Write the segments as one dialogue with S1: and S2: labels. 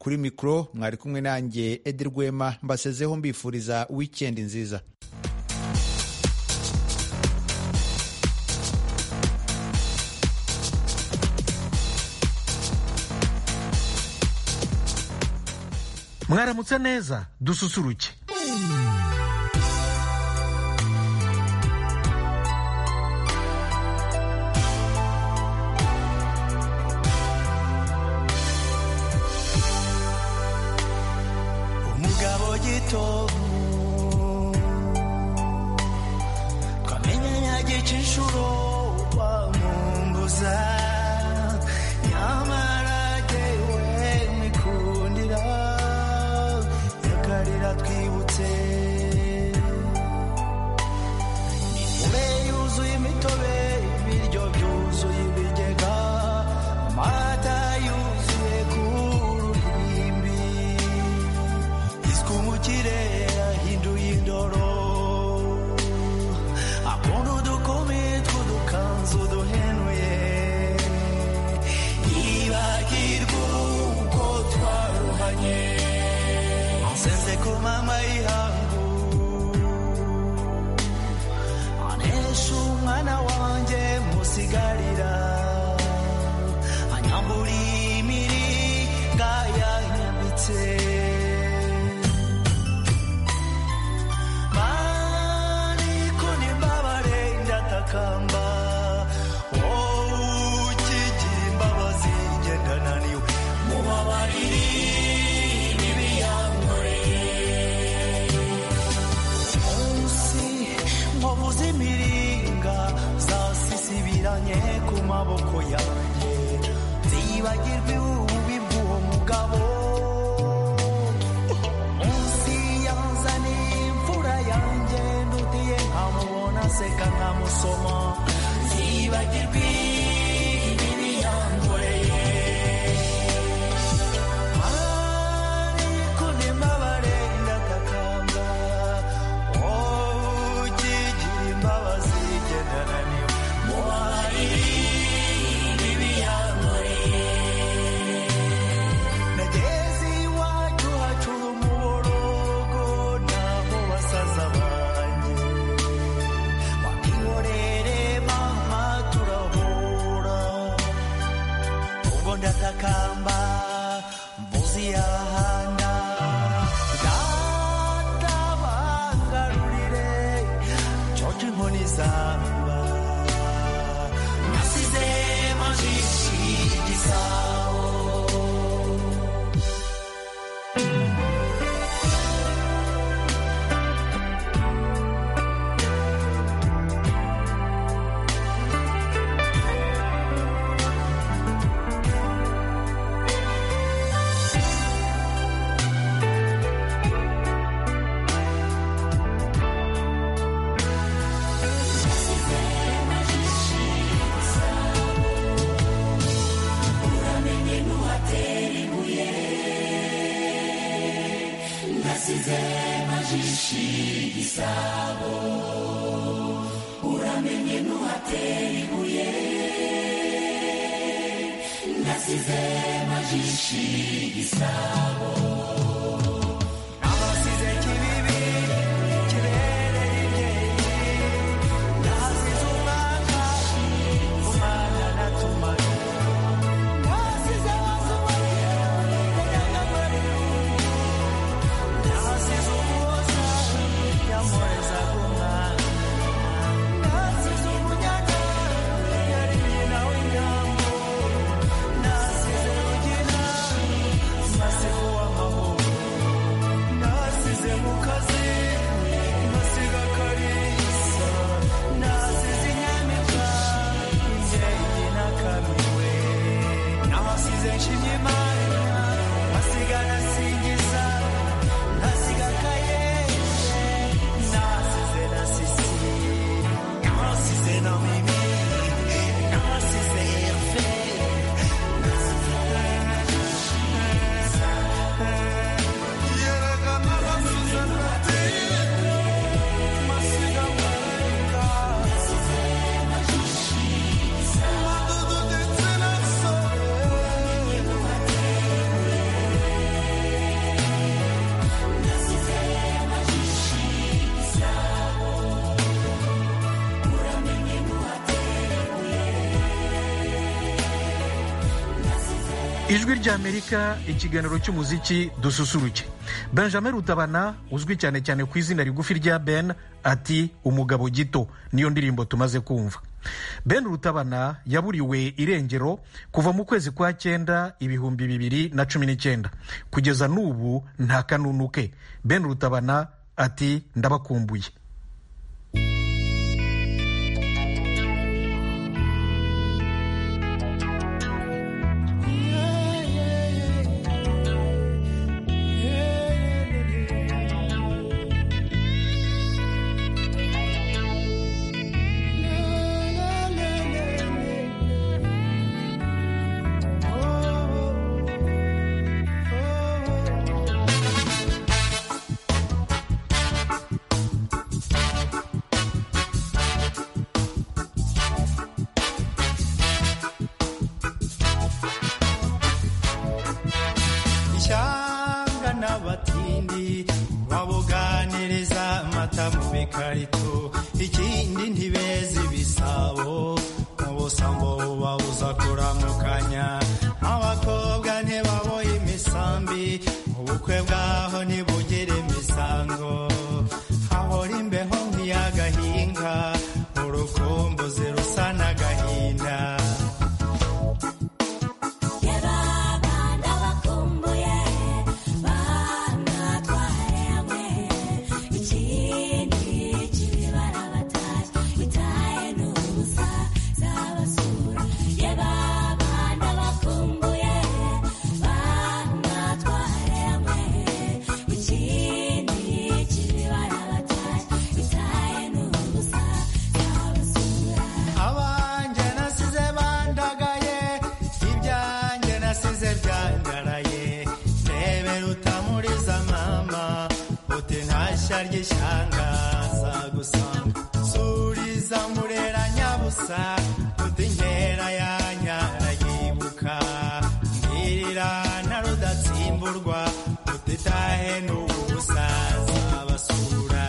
S1: kuri mikoro mwari kumwe nanjye Edi Rwema, mbasezeho mbifuriza weekend nziza.
S2: Mwaramutse neza, dususuruke.
S3: Umugabo gito twamenya yagica inshuro wamumbuza nyamara jyewe mwikundira yakarira twibutse imitobe yuzuye imitobe ibiryo byuzuye ibigega amata yuzuye ku ruhimbi iskumukire yahinduye indoro akunda udukumi tw'udukanzu duhenuye yibagirwa uko twaruhanye ansenze ku manywa y'ihangu anesha umwana wanjye musigarira anyambura imiringa yanyambitse mariko n'imbabare ndatakamba ukigira imbabazi njye ndananiwe mubabarire ibibi yankoreye munsi nkovuze imiringa zasisibiranye ku maboko yanjye zibagirwe ububi bw'uwo mugabo munsi yanzaniye imfura yanjye ndutiye nkamubona seka nkamusoma zibagirwe ibibi yankoreye ariko n'imbabare ndatakamba ukigira imbabazi njye ndananiwe mubabarire ibibi yankoreye nageze iwacu hacura umuborogo naho basaza banjye bakihorere mama turahura ubwo ndatakamba mvuze iyahanda databangarurire coca inkoni zamba nasize majishi igisabo Nasize kibibi kibereye iryeye nasize umwaka umwana natumanye nasize wasumaye nasize umuhoza yamureza kumwana nasize umunyana yari nyina w'inyambo nasize rugina
S2: ijwi ry'Amerika, ikiganiro cy'umuziki dususuruke. Benjamin Rutabana uzwi cyane cyane ku izina rigufi rya Ben ati umugabo gito niyo ndirimbo tumaze kumva. Ben Rutabana yaburiwe irengero kuva mu kwezi kwa 9 2019 kugeza n'ubu nta kanunu ke. Ben Rutabana ati ndabakumbuye.
S3: N'abatindi babuganiriza amata mu bikarito, ikindi ntibezi bisabo mu busambo babuza kuramukanya, abakobwa ntibaboye imisambi, ubukwe bwaho ntibugire imisango, hahora imbeho nk'iy'agahinga, urukumbuzi rusa n'agahinda. Ry'ishangaza gusanga suriza murera nyabusa utinkera ya nyarayibuka ngirira na rudatsimburwa utitahe n'ubusaza basura.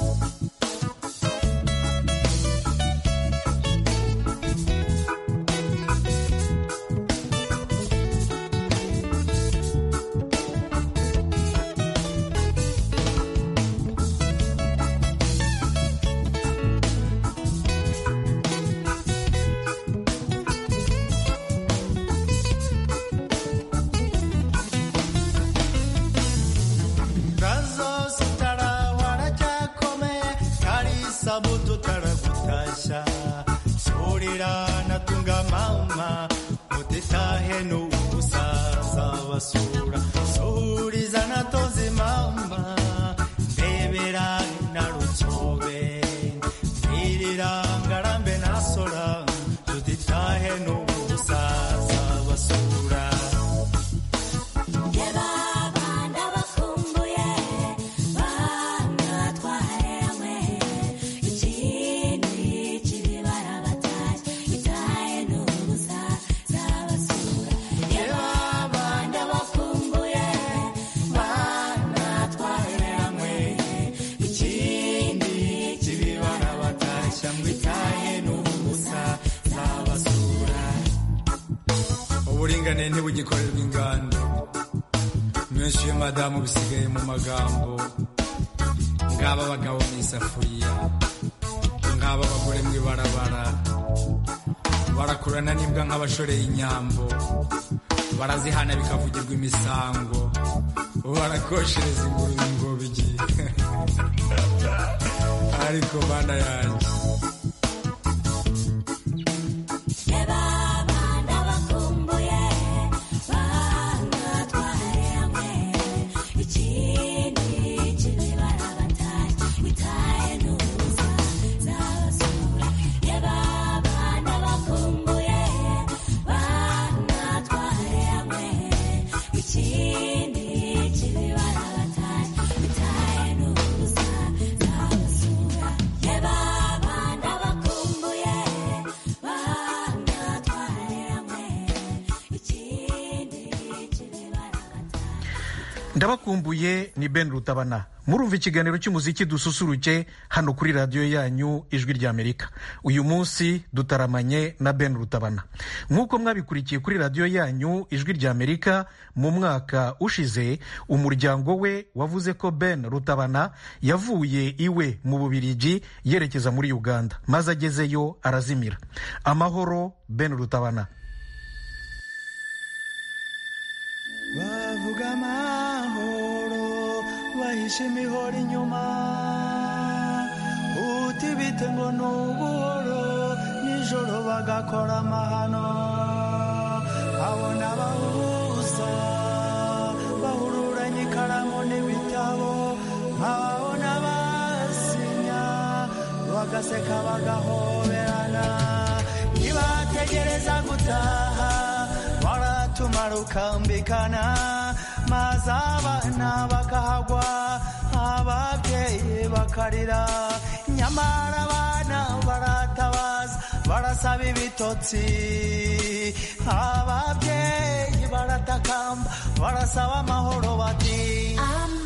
S3: Sabutu tarakutasha surira natunga mama utitahe n'ubusaza basura suriza natoze mama ndebera na rutsobe nirira ngarambe nasora utitahe n'ubusaza basura. Uburingane ntibugikorerwa ingando, menshi ya madamu bisigaye mu magambo, ngaba abagabo mu isafuriya, ngaba abagore mu ibarabara, barakurana n'imbwa nk'abashoreye inyambo, barazihana bikavugirwa imisango, barakoshereza ingurube ngo bigiye ariko bana yanjye
S4: Yeah,
S2: ndabakumbuye ni Ben Rutabana. Murumva ikiganiro cy'umuziki dususuruke hano kuri radiyo yanyu Ijwi ry'Amerika. Uyu munsi dutaramanye na Ben Rutabana. Nk'uko mwabikurikiye kuri radiyo yanyu Ijwi ry'Amerika mu mwaka ushize, umuryango we wavuze ko Ben Rutabana yavuye iwe mu Bubiligi yerekeza muri Uganda, maze agezeyo arazimira. Amahoro Ben Rutabana.
S4: bavuga amahoro bahishe imihoro inyuma, uti bite ngo ni ubuhoro, nijoro bagakora amahano, abona abahuza bahururanye ikaramu n'ibitabo, nkabona basinya bagaseka bagahoberana, ntibategereza gutaha tumara ukambikana, maze abana bakahagwa, ababyeyi bakarira, nyamara abana baratabaza barasaba ibitotsi, ababyeyi baratakamba barasaba amahoro bati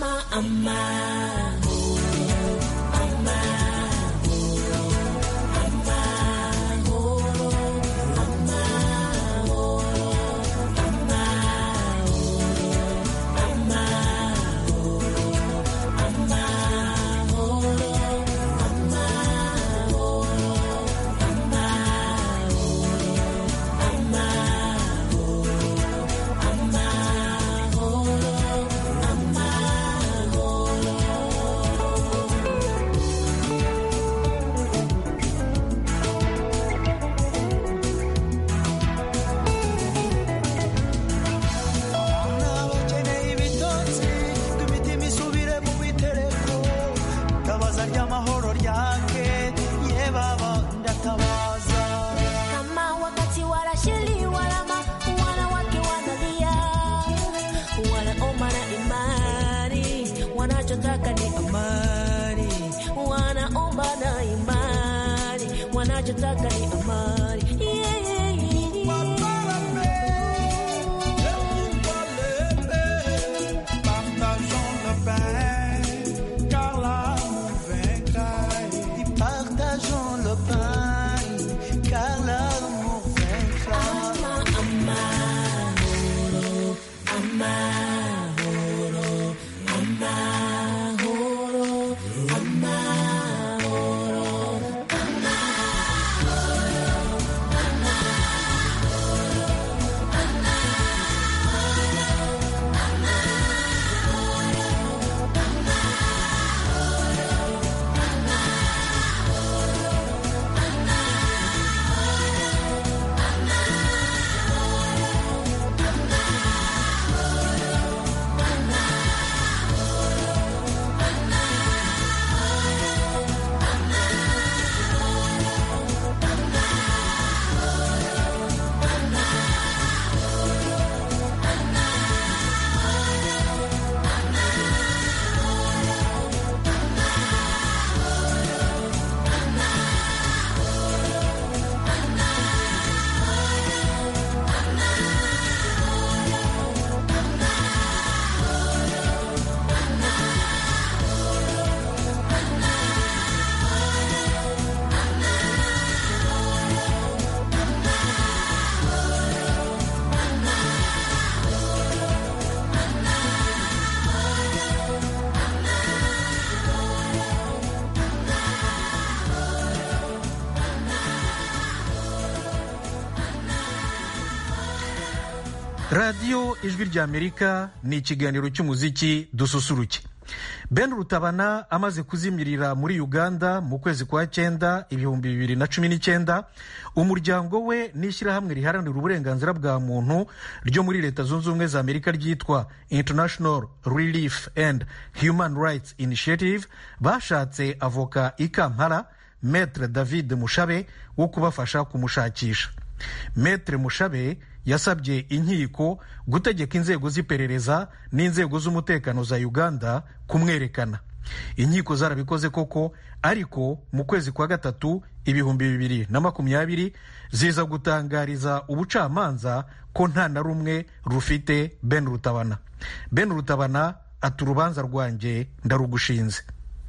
S2: radiyo Ijwi ry'Amerika ni ikiganiro cy'umuziki dususuruke. Ben Rutabana amaze kuzimirira muri Uganda mu kwezi kwa 9 2019, umuryango we n'ishyirahamwe riharanira uburenganzira bwa muntu ryo muri Leta Zunze Ubumwe za Amerika ryitwa International Relief and Human Rights Initiative bashatse avoka i Kampala, Maître David Mushabe, wo kubafasha kumushakisha. Maître Mushabe yasabye inkiko gutegeka inzego z'iperereza n'inzego z'umutekano za Uganda kumwerekana. inkiko zarabikoze koko, ariko mu kwezi kwa gatatu 2020 ziza gutangariza ubucamanza ko nta na rumwe rufite Ben Rutabana. Ben Rutabana ati urubanza rwanjye ndarugushinze.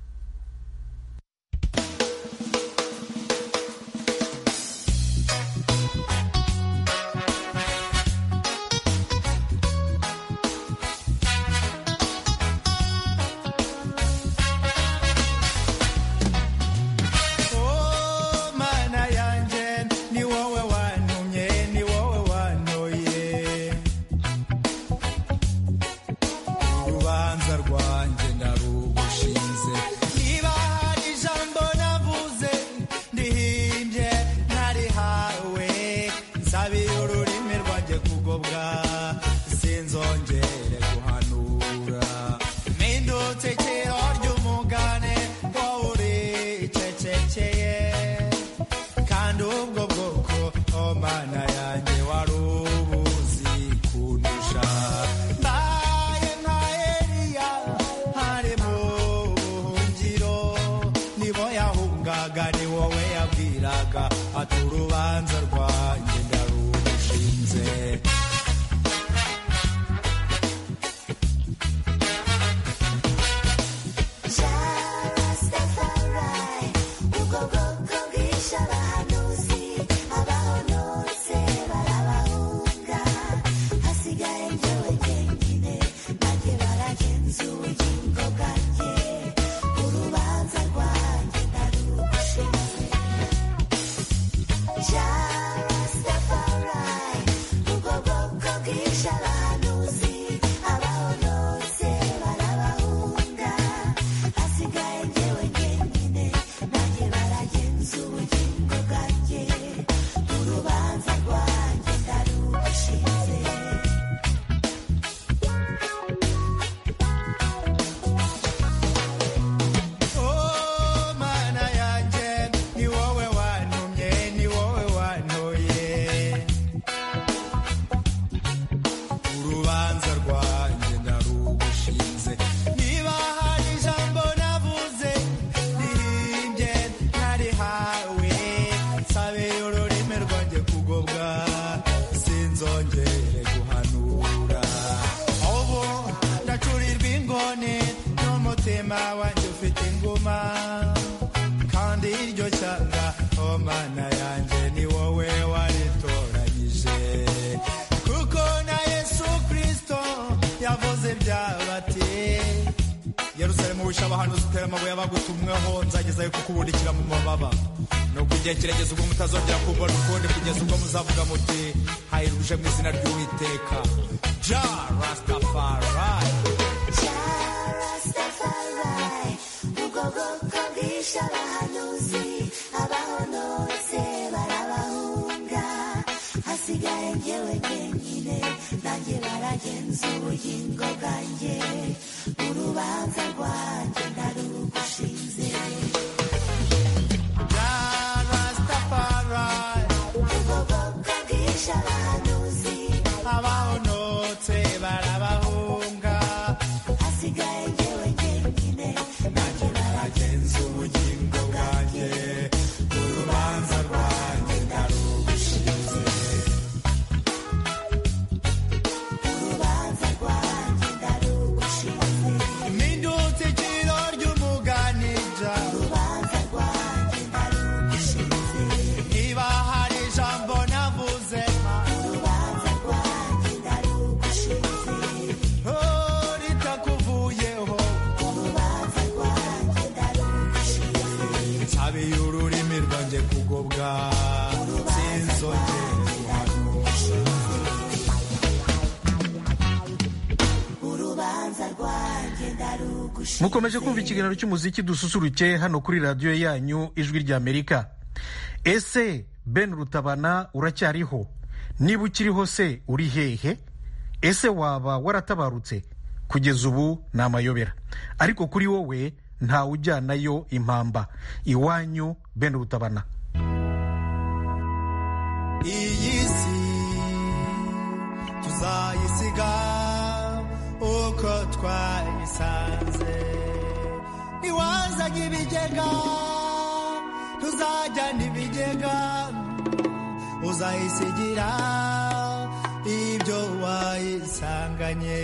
S3: kirageze ubwo mutazongera kubona ukundi kugeza ubwo muzavuga muti hayiruje mu izina ry'Uwiteka. Ja Rastafari,
S5: Ja Rastafari, ubwoko bwishe abahanuzi, abahonotse barabahunga, hasigaye njyewe jyenyine, nanjye baragenza ubugingo bwanjye, urubanza rwanjye ndarugushinze.
S4: Abahonotse barabahunga, hasigaye njyewe jyenyine, nanjye baragenza ubugingo bwanjye, urubanza rwanjye ndarugushinze. Urubanza rwanjye ndarugushinze. Impindutse iciro ry'umuganija, urubanza rwanjye ndarugushinze. Niba hari ijambo navuze, ururimi rwanjye kugobwa, sinzongere guhanusha. Urubanza rwanjye ndarugushinze.
S2: Mukomeje kumva ikiganiro cy'umuziki dususuruke hano kuri radiyo yanyu Ijwi ry'Amerika. Ese Ben Rutabana uracyariho? Niba ukiriho se uri hehe? Ese waba waratabarutse? Kugeza ubu ni amayobera, ariko kuri wowe ntawe ujyanayo impamba. Iwanyu Ben Rutabana.
S4: Iyi si tuzayisiga uko twayisanze, ntiwazaga ibigega tuzajyana ibigega uzayisigira ibyo wayisanganye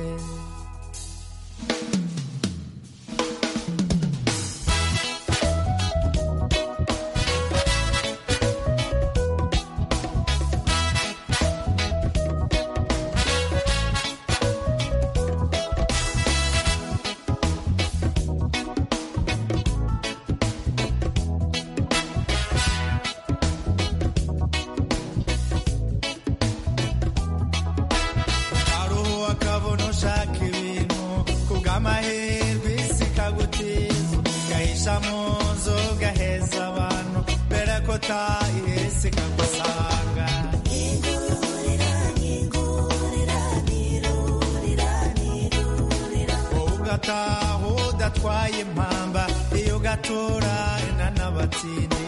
S4: ugataha udatwaye impamba iyo gatora n'abatindi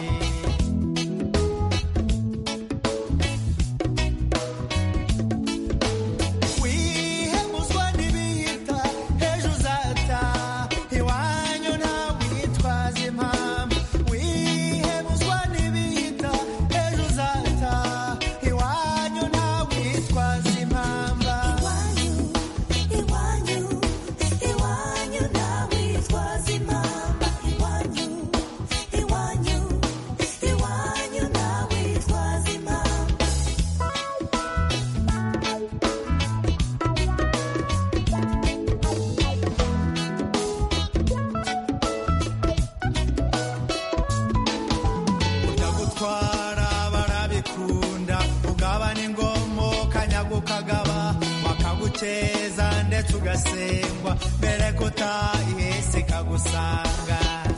S4: ndetse ugasengwa mbere ko utahise kagusanga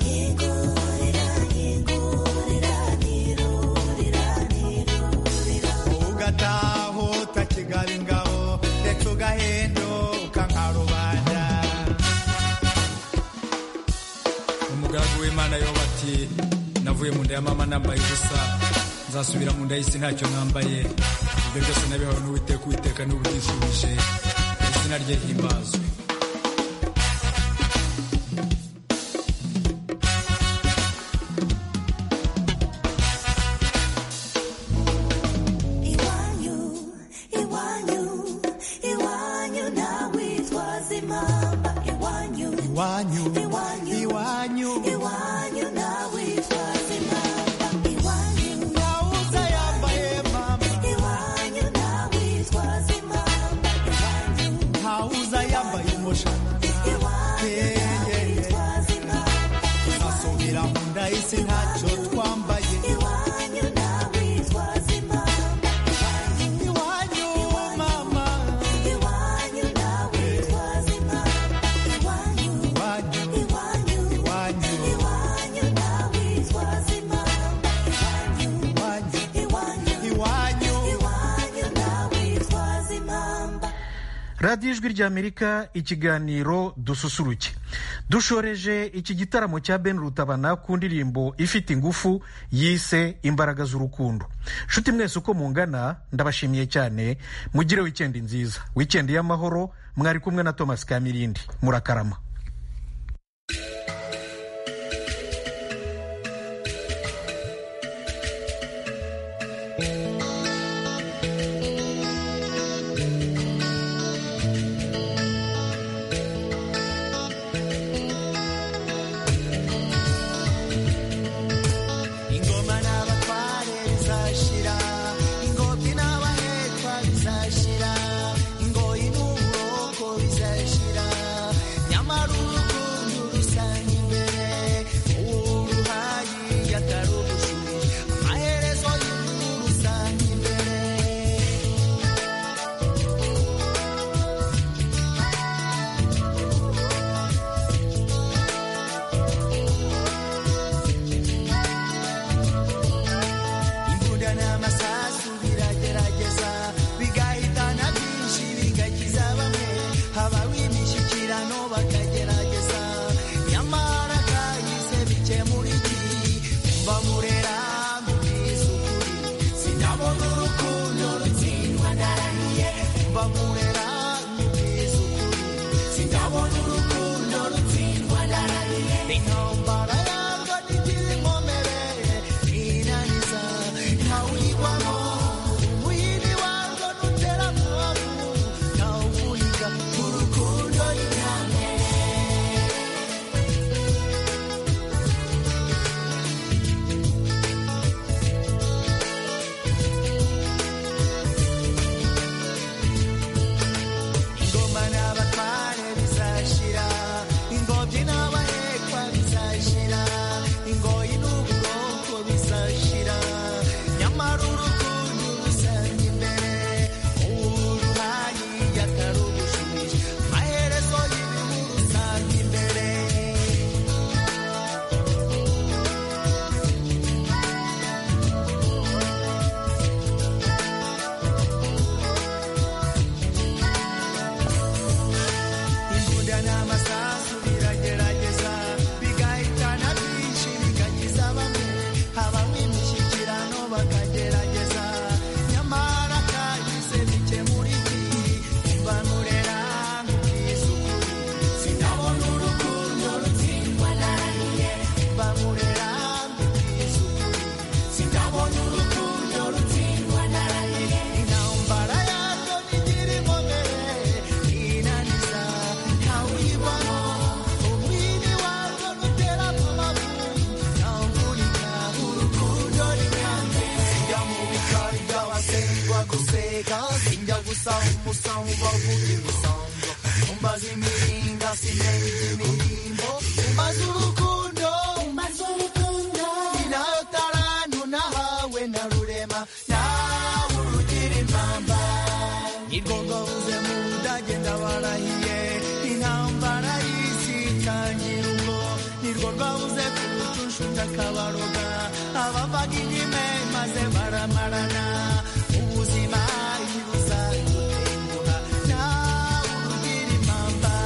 S4: ugataha utakigaba ingabo ndetse ugahinduka nka rubanda.
S3: umugaragu w'Imana yoba ati navuye mu nda ya mama nambaye ubusa nzasubira mu nda y'isi ntacyo mwambaye ibyo byose nabihawe n'Uwiteka Uwiteka niwe ubyishubije izina rye himbazwe.
S2: radiyo ijwi ry'Amerika ikiganiro dususuruke dushoreje iki gitaramo cya Ben Rutabana ku ndirimbo ifite ingufu yise imbaraga z'urukundo. nshuti mwese uko mungana ndabashimiye cyane, mugire wikendi nziza, wikendi y'amahoro. mwari kumwe na Thomas Kamirindi, murakarama.
S4: intambara yarwo ntigira inkomere inaniza ntawuyigwamo umuhini warwo nutera mwabu ntawuvunika urukundo n'intambwe ingoma n'abatware bizashira ingobyi n'abahekwa bizashira ingoyi n'ubwoko bizashira nyamara urukundo rusanga imbere uruhayi yatarugushije amaherezo y'ibihu rusanga imbere imbunda n'amasasu biragerageza bigahitana byinshi bigakiza bamwe habamo imishyikirano bakagerageza nyamara kahise bikemura iki mbanurera nkubwiza ukuri sinabona urukundo rutsindwa narahiye mbanurera nkubwiza ukuri sinabona urukundo rutsindwa narahiye intambara yarwo ntigira inkomere inaniza ntawuyibamo umwini warwo nutera amabu ntawuvunika urukundo n'intambwe sinjya mu bikari by'abasengwa guseka sinjya gusaba umusango bavuga imisango umbaza imiringa sinenga imirimbo umbaza urukundo ni nayo tarantu nahawe na rurema nawe urugira impamba nirwo rwabuze mu budage ndabarahiye intambara y'isi itangira ubwo nirwo rwabuze kurutusha ndakabaroga abavaga indime maze baramarana ubuzima ibuza gutenguha nawe urugira impamba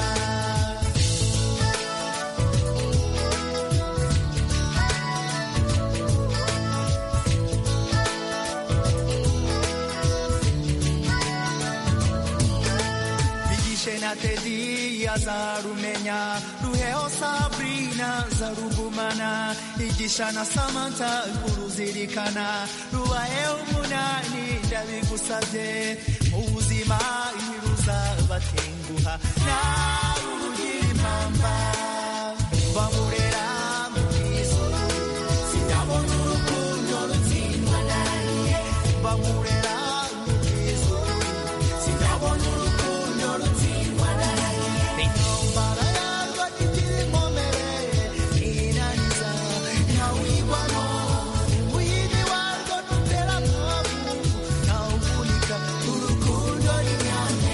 S4: bigishe na tedi azarumenya ruheho sabrina zarugumana igisha na samantha kuruzirikana rubahe umunani ndabigusabye mu buzima iruza batenguha nawe urugira impamba bamurera mu bwiza sinabona urukundo rutsindwa narahiye bamurera mu bwiza sinabona urukundo rutsindwa narahiye intambara yarwo ntigira inkomere inaniza ntawuyigwamo umuhini warwo nutera mwabu ntawuvunika urukundo n'intambwe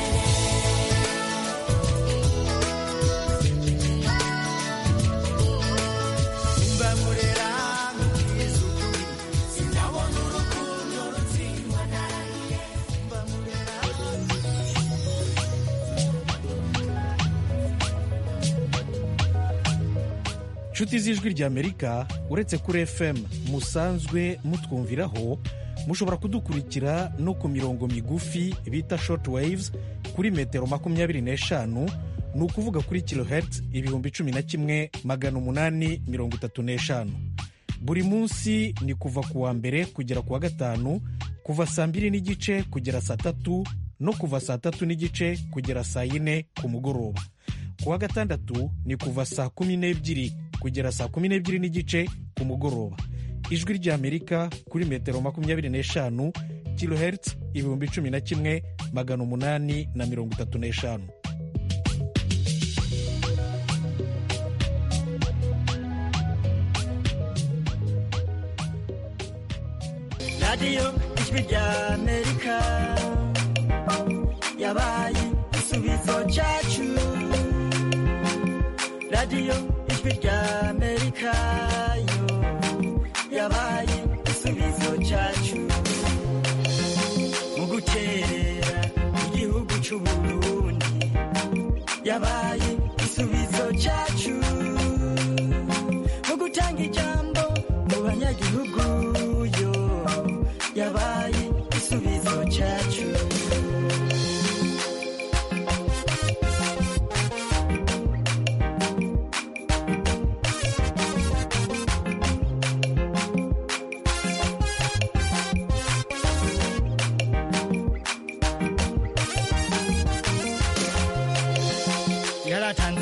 S4: mbamurera nkubwiza ukuri sinabona urukundo rutsindwa narahiye mbamurera
S2: nshuti z'ijwi ry'amerika uretse kuri fm musanzwe mutwumviraho mushobora kudukurikira no ku mirongo migufi bita short waves kuri metero 25, ni ukuvuga kuri kilohertz 11,835. buri munsi ni kuva ku wa mbere kugera ku wa gatanu kuva saa 2 n'igice kugera saa 3 no kuva saa 3 n'igice kugera saa 4 ku mugoroba. ku wa gatandatu ni kuva saa 12 kugera saa 12 n'igice ku mugoroba. ijwi ry'amerika kuri metero 25 kilohertz 11,835.
S6: radiyo ijwi ry'amerika yabaye igisubizo cyacu. radiyo ijwi ry'amerika yo yabaye igisubizo cyacu mu gukerera igihugu cy'u Burundi. yabaye igisubizo cyacu mu gutanga ijambo